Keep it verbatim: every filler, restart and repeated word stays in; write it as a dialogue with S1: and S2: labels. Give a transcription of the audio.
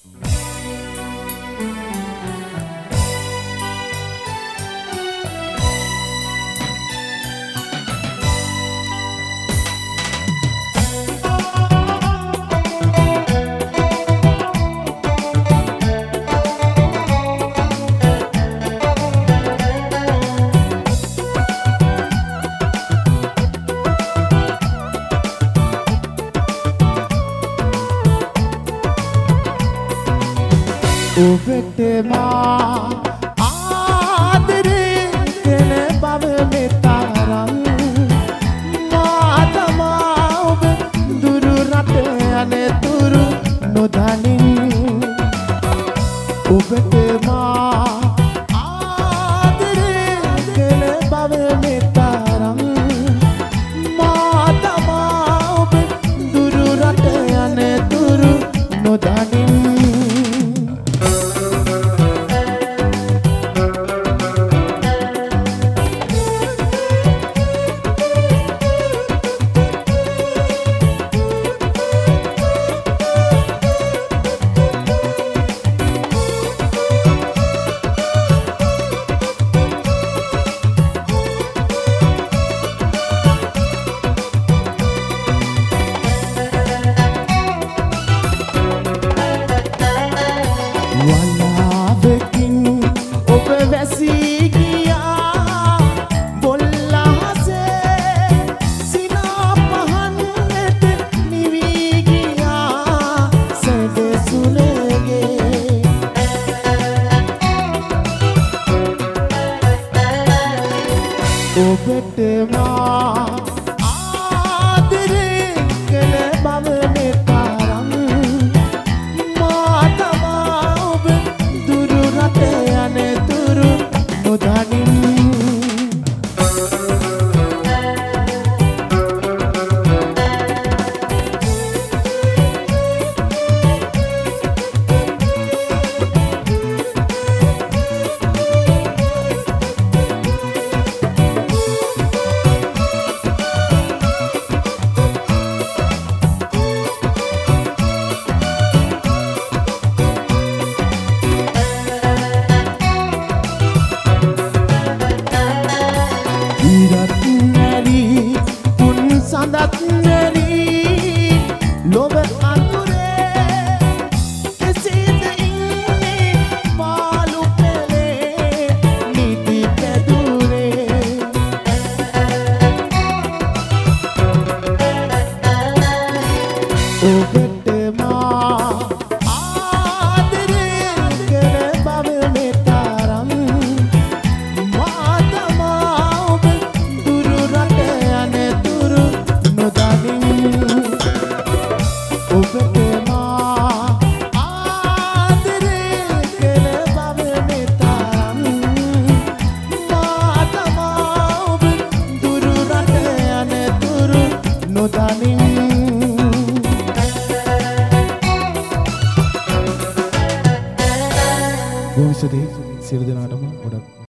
S1: ඔබට මා ආදරේ කළ බව මෙතරම් මා තමා ඔබ දුරු රට අනතුරු නොදනින් ඔබට මා ආදරේ කළ බව මෙතරම් මා තමා ඔබ දුරු රට අනතුරු නොදනින් වලාවකින් ඔබ වැසී ගියා බොල්ලාසේ සිනා පහන්නට නිවී ගියා සැදසුලගේ ඔබට මා ආදරේ කළ බව මෙතරම් මා තමා ඔබ දුරු රට අනතුරු නොදනින් ඉරත් නැරි පුන් සඳත් නැරි ලොබ අතුරේ කෙසේද ඉන්නේ පාලු පෙලේ නිදි පැදුරේ ඔබට මා ආදරේ කළ බව මෙතරම් මා තමා ඔබ දුරු රට අනතුරු නොදනින් ඔබට මා ආදරේ කළ බව මෙතරම් මා තමා ඔබ දුරු රට අනතුරු නොදනින් බොහොම ස්තුතියි සියලු දෙනාටම ගොඩක්